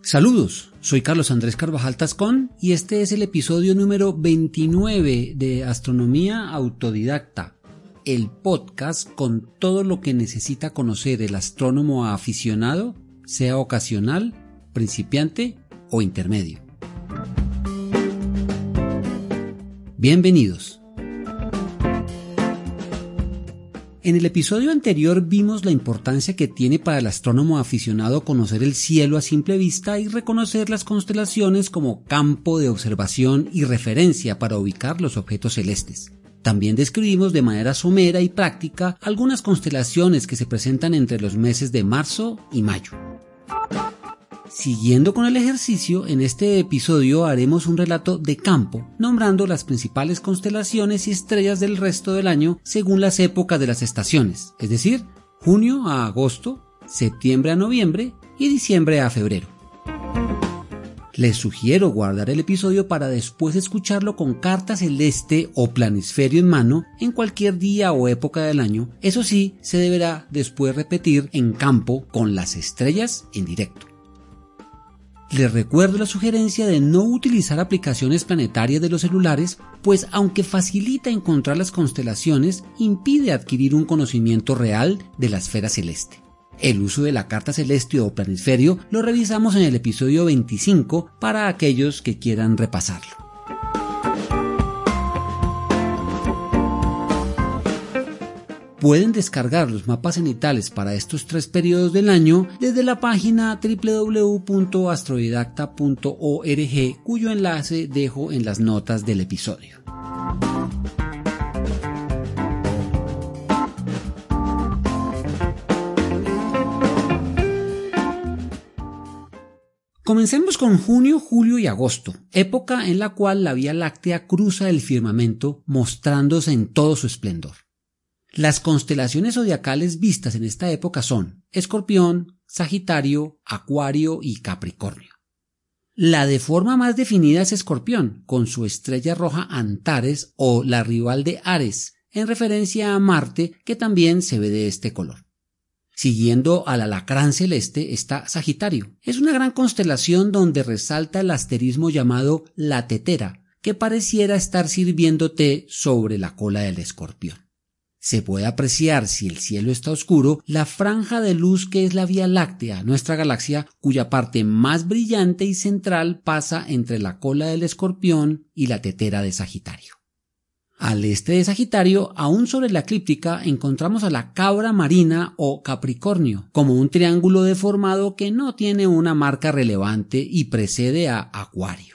Saludos, soy Carlos Andrés Carvajal Tascón y este es el episodio número 29 de Astronomía Autodidacta, el podcast con todo lo que necesita conocer el astrónomo aficionado, sea ocasional, principiante o intermedio. Bienvenidos. En el episodio anterior vimos la importancia que tiene para el astrónomo aficionado conocer el cielo a simple vista y reconocer las constelaciones como campo de observación y referencia para ubicar los objetos celestes. También describimos de manera somera y práctica algunas constelaciones que se presentan entre los meses de marzo y mayo. Siguiendo con el ejercicio, en este episodio haremos un relato de campo, nombrando las principales constelaciones y estrellas del resto del año según las épocas de las estaciones, es decir, junio a agosto, septiembre a noviembre y diciembre a febrero. Les sugiero guardar el episodio para después escucharlo con carta celeste o planisferio en mano en cualquier día o época del año. Eso sí, se deberá después repetir en campo con las estrellas en directo. Les recuerdo la sugerencia de no utilizar aplicaciones planetarias de los celulares, pues aunque facilita encontrar las constelaciones, impide adquirir un conocimiento real de la esfera celeste. El uso de la carta celeste o planisferio lo revisamos en el episodio 25 para aquellos que quieran repasarlo. Pueden descargar los mapas cenitales para estos 3 periodos del año desde la página www.astrodidacta.org, cuyo enlace dejo en las notas del episodio. Comencemos con junio, julio y agosto, época en la cual la Vía Láctea cruza el firmamento mostrándose en todo su esplendor. Las constelaciones zodiacales vistas en esta época son Escorpión, Sagitario, Acuario y Capricornio. La de forma más definida es Escorpión, con su estrella roja Antares o la rival de Ares, en referencia a Marte, que también se ve de este color. Siguiendo al alacrán celeste está Sagitario. Es una gran constelación donde resalta el asterismo llamado la tetera, que pareciera estar sirviendo té sobre la cola del escorpión. Se puede apreciar, si el cielo está oscuro, la franja de luz que es la Vía Láctea, nuestra galaxia, cuya parte más brillante y central pasa entre la cola del escorpión y la tetera de Sagitario. Al este de Sagitario, aún sobre la eclíptica, encontramos a la cabra marina o Capricornio, como un triángulo deformado que no tiene una marca relevante y precede a Acuario.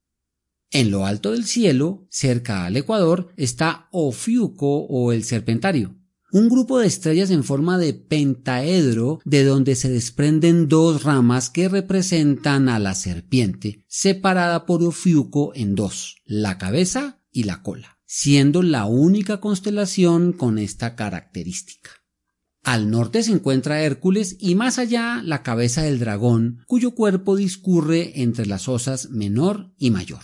En lo alto del cielo, cerca al ecuador, está Ofiuco o el Serpentario, un grupo de estrellas en forma de pentaedro de donde se desprenden 2 ramas que representan a la serpiente, separada por Ofiuco en 2, la cabeza y la cola, siendo la única constelación con esta característica. Al norte se encuentra Hércules y más allá la cabeza del dragón, cuyo cuerpo discurre entre las osas menor y mayor.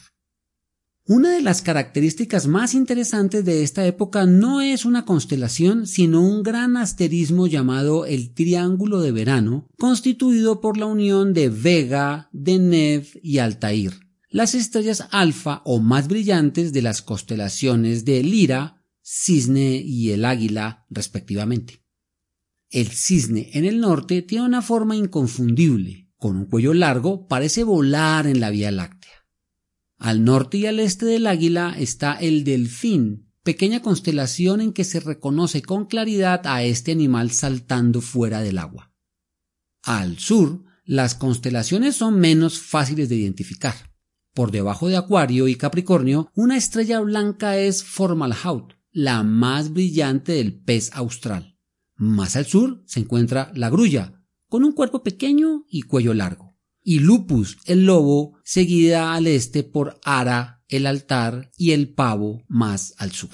Una de las características más interesantes de esta época no es una constelación, sino un gran asterismo llamado el Triángulo de Verano, constituido por la unión de Vega, Deneb y Altair, las estrellas alfa o más brillantes de las constelaciones de Lira, Cisne y el Águila, respectivamente. El cisne en el norte tiene una forma inconfundible, con un cuello largo, parece volar en la Vía Láctea. Al norte y al este del Águila está el Delfín, pequeña constelación en que se reconoce con claridad a este animal saltando fuera del agua. Al sur, las constelaciones son menos fáciles de identificar. Por debajo de Acuario y Capricornio, una estrella blanca es Fomalhaut, la más brillante del pez austral. Más al sur se encuentra la Grulla, con un cuerpo pequeño y cuello largo. Y Lupus, el lobo, seguida al este por Ara, el altar, y el pavo más al sur.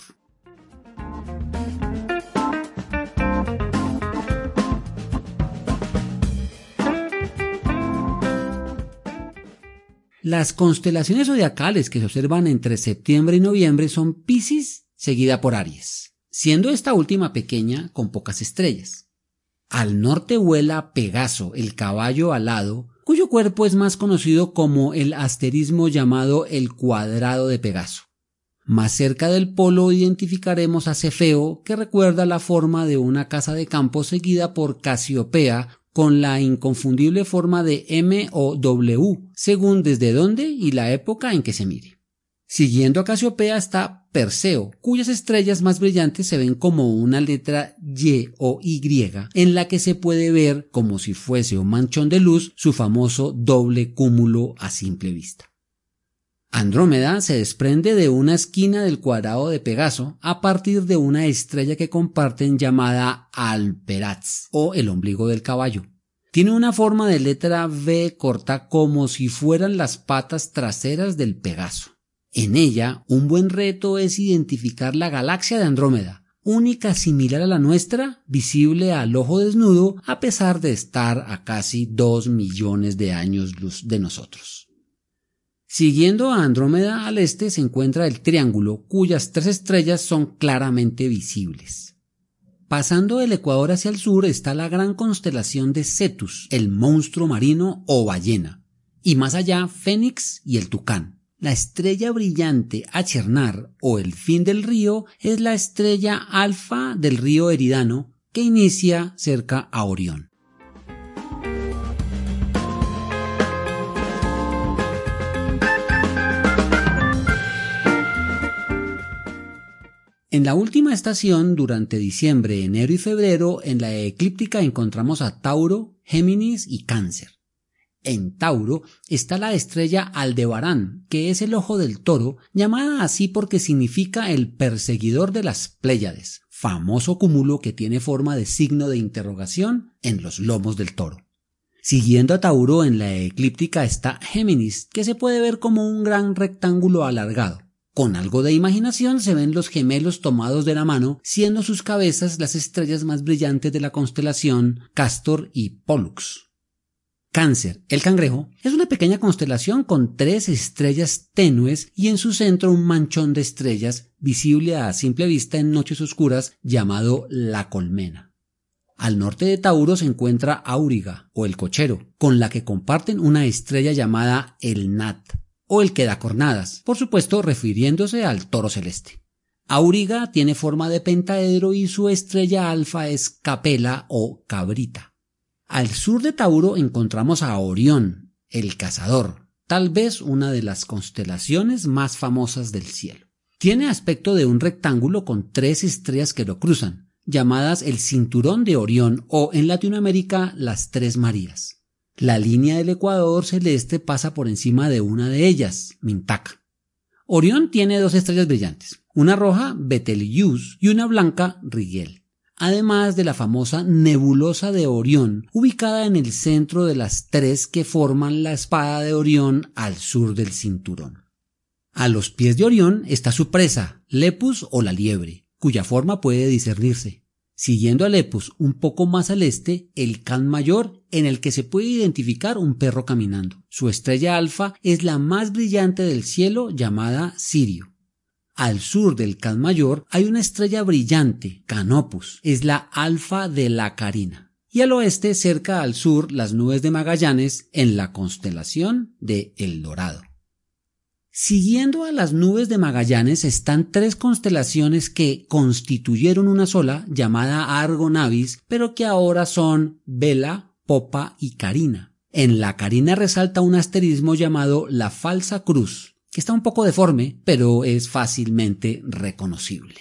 Las constelaciones zodiacales que se observan entre septiembre y noviembre son Piscis, seguida por Aries, siendo esta última pequeña con pocas estrellas. Al norte vuela Pegaso, el caballo alado, cuyo cuerpo es más conocido como el asterismo llamado el cuadrado de Pegaso. Más cerca del polo identificaremos a Cefeo, que recuerda la forma de una casa de campo seguida por Casiopea, con la inconfundible forma de M o W, según desde dónde y la época en que se mire. Siguiendo a Casiopea está Perseo, cuyas estrellas más brillantes se ven como una letra Y o Y, en la que se puede ver, como si fuese un manchón de luz, su famoso doble cúmulo a simple vista. Andrómeda se desprende de una esquina del cuadrado de Pegaso a partir de una estrella que comparten llamada Alperatz o el ombligo del caballo. Tiene una forma de letra V corta como si fueran las patas traseras del Pegaso. En ella, un buen reto es identificar la galaxia de Andrómeda, única similar a la nuestra, visible al ojo desnudo a pesar de estar a casi 2 millones de años luz de nosotros. Siguiendo a Andrómeda al este se encuentra el Triángulo, cuyas 3 estrellas son claramente visibles. Pasando del ecuador hacia el sur está la gran constelación de Cetus, el monstruo marino o ballena, y más allá Fénix y el Tucán. La estrella brillante Achernar o el fin del río es la estrella alfa del río Eridano que inicia cerca a Orión. En la última estación, durante diciembre, enero y febrero, en la eclíptica encontramos a Tauro, Géminis y Cáncer. En Tauro está la estrella Aldebarán, que es el ojo del toro, llamada así porque significa el perseguidor de las Pléyades, famoso cúmulo que tiene forma de signo de interrogación en los lomos del toro. Siguiendo a Tauro en la eclíptica está Géminis, que se puede ver como un gran rectángulo alargado. Con algo de imaginación se ven los gemelos tomados de la mano, siendo sus cabezas las estrellas más brillantes de la constelación Castor y Pollux. Cáncer, el cangrejo, es una pequeña constelación con 3 estrellas tenues y en su centro un manchón de estrellas visible a simple vista en noches oscuras llamado la colmena. Al norte de Tauro se encuentra Auriga o el cochero, con la que comparten una estrella llamada el Nat o el que da cornadas, por supuesto refiriéndose al toro celeste. Auriga tiene forma de pentaedro y su estrella alfa es Capella o cabrita. Al sur de Tauro encontramos a Orión, el cazador, tal vez una de las constelaciones más famosas del cielo. Tiene aspecto de un rectángulo con 3 estrellas que lo cruzan, llamadas el cinturón de Orión o en Latinoamérica las 3 Marías. La línea del ecuador celeste pasa por encima de una de ellas, Mintaka. Orión tiene 2 estrellas brillantes, una roja Betelgeuse y una blanca Rigel. Además de la famosa nebulosa de Orión, ubicada en el centro de las 3 que forman la espada de Orión al sur del cinturón. A los pies de Orión está su presa, Lepus o la liebre, cuya forma puede discernirse. Siguiendo a Lepus un poco más al este, el Can Mayor, en el que se puede identificar un perro caminando. Su estrella alfa es la más brillante del cielo llamada Sirio. Al sur del Can Mayor hay una estrella brillante, Canopus, es la alfa de la Carina. Y al oeste, cerca al sur, las nubes de Magallanes en la constelación de El Dorado. Siguiendo a las nubes de Magallanes están 3 constelaciones que constituyeron una sola, llamada Argo Navis, pero que ahora son Vela, Popa y Carina. En la Carina resalta un asterismo llamado la Falsa Cruz, que está un poco deforme, pero es fácilmente reconocible.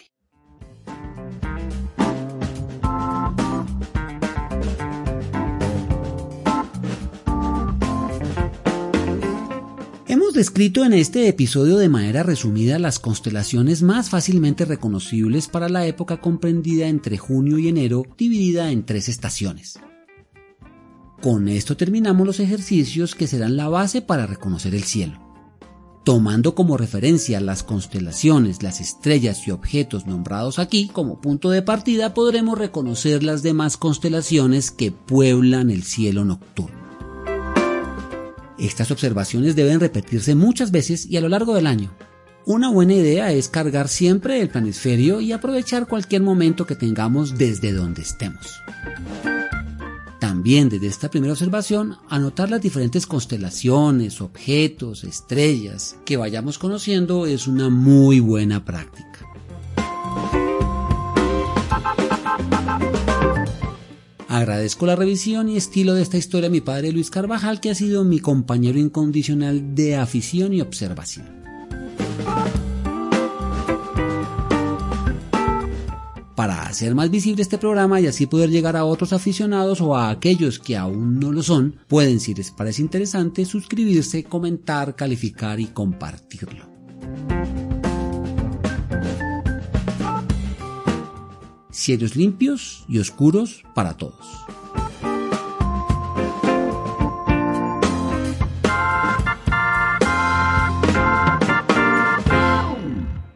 Hemos descrito en este episodio de manera resumida las constelaciones más fácilmente reconocibles para la época comprendida entre junio y enero, dividida en 3 estaciones. Con esto terminamos los ejercicios que serán la base para reconocer el cielo. Tomando como referencia las constelaciones, las estrellas y objetos nombrados aquí como punto de partida, podremos reconocer las demás constelaciones que pueblan el cielo nocturno. Estas observaciones deben repetirse muchas veces y a lo largo del año. Una buena idea es cargar siempre el planisferio y aprovechar cualquier momento que tengamos desde donde estemos. También desde esta primera observación, anotar las diferentes constelaciones, objetos, estrellas que vayamos conociendo es una muy buena práctica. Agradezco la revisión y estilo de esta historia a mi padre Luis Carvajal, que ha sido mi compañero incondicional de afición y observación. Para hacer más visible este programa y así poder llegar a otros aficionados o a aquellos que aún no lo son, pueden, si les parece interesante, suscribirse, comentar, calificar y compartirlo. Cielos limpios y oscuros para todos.